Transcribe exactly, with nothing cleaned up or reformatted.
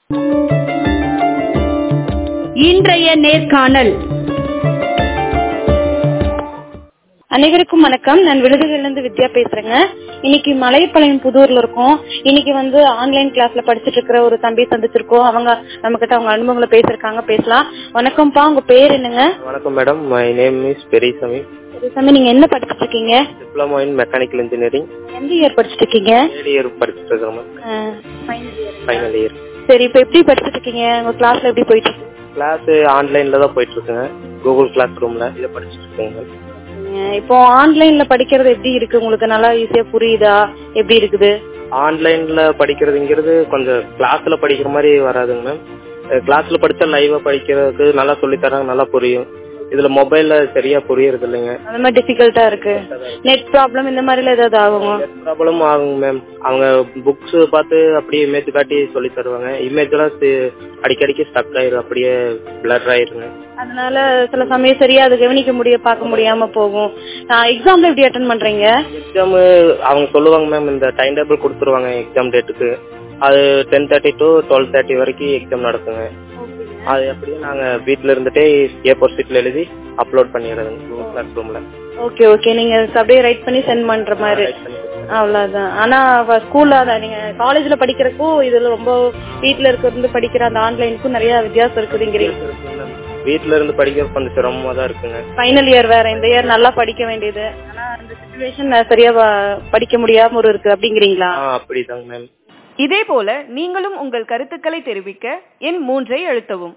இன்றைய நேர்காணல். அனைவருக்கும் வணக்கம். நான் விருதுகளிலிருந்து வித்யா பேசுறேங்க. இன்னைக்கு மலைப்பாளையம் புதூர்ல இருக்கோம். இன்னைக்கு வந்து ஆன்லைன் கிளாஸ்ல படிச்சுட்டு இருக்கிற ஒரு தம்பி சந்திச்சிருக்கோம். அவங்க நம்ம கிட்ட அவங்க அனுபவங்களை பேசிருக்காங்க. பேசலாம். வணக்கம்ப்பா, உங்க பேர் என்னங்க? வணக்கம் madam, my name is Periyasamy. Periyasamy, நீங்க என்ன படிச்சுட்டு இருக்கீங்க? Diploma in mechanical engineering. எந்த இயர் படிச்சுட்டு இருக்கீங்க? தேர்ட் இயர் படிச்சுட்டு இருக்கோம். Final year. சரி, இப்ப எப்படி படிச்சுட்டு இருக்கீங்க? உங்க கிளாஸ்ல எப்படி போயிட்டு இருக்கு? கிளாஸ் ஆன்லைன்ல தான் போயிட்டு இருக்குங்க. கூகுள் கிளாஸ் ரூம்ல இதை படிச்சுட்டு இருக்கேங்க. இப்போ ஆன்லைன்ல படிக்கிறது எப்படி இருக்கு உங்களுக்கு? நல்லா ஈஸியா புரியுதா? எப்படி இருக்குது? ஆன்லைன்ல படிக்கிறதுங்கிறது கொஞ்சம் கிளாஸ்ல படிக்கிற மாதிரி வராதுங்க மேம். கிளாஸ்ல படிச்சா லைவா படிக்கிறதுக்கு நல்லா சொல்லி தராங்க, நல்லா புரியும். இதுல மொபைல்ல சரியா புரியறது இல்லைங்க. அந்த மாதிரி டிஃபிகல்ட்டா இருக்கு. நெட் ப்ராப்ளம் இந்த மாதிரில ஏதாவது ஆகுமா? நெட் ப்ராப்ளம் ஆகுங்க மேம். அவங்க புக்ஸ் பார்த்து அப்படியே இமேஜ் காட்டி சொல்லி தருவாங்க. இமேஜ் எல்லாம் அடிக்கடிக்கு ஸ்டக் ஆயிரும், அப்படியே பிளர் ஆயிருங்க. அதனால சில சமயம் சரியா அதை கவனிக்க முடிய பார்க்க முடியாம போகும். எக்ஸாம்ல எப்படி அட்டென்ட் பண்றீங்க? எக்ஸாம் அவங்க சொல்லுவாங்க மேம், இந்த டைம் டேபிள் கொடுத்துருவாங்க எக்ஸாம் டேட்டுக்கு. அது ten thirty to twelve thirty வரைக்கும் எக்ஸாம் நடக்குங்க. அது அப்படியே நாங்க வீட்டுல இருந்துட்டே ஏ ஃபோர் ஷீட்ல எழுதி அப்லோட் பண்ணிடுறோங்க கூகுள் கிளாஸ் ரூம்ல. ஓகே ஓகே, நீங்க அப்படியே ரைட் பண்ணி சென்ட் பண்ற மாதிரி. அவ்வளவுதான். ஆனா ஸ்கூல்ல நீங்க காலேஜ்ல படிக்கிறப்போ இதுல ரொம்ப வீட்டுல இருக்கிறது படிக்கிற அந்த ஆன்லைனுக்கும் நிறைய வித்தியாசம் இருக்குதுங்கிறீங்க. வீட்டுல இருந்து படிக்கிறது கொஞ்சம் சிரமமா தான் இருக்குங்க. ஃபைனல் இயர் வேற, இந்த இயர் நல்லா படிக்க வேண்டியது. ஆனா அந்த சிச்சுவேஷன் சரியா படிக்க முடியாம ஒரு இருக்கு அப்படிங்கிறீங்களா? அப்படிதாங்க மேம். இதே போல நீங்களும் உங்கள் கருத்துக்களை தெரிவிக்க எண் மூன்றை அழுத்தவும்.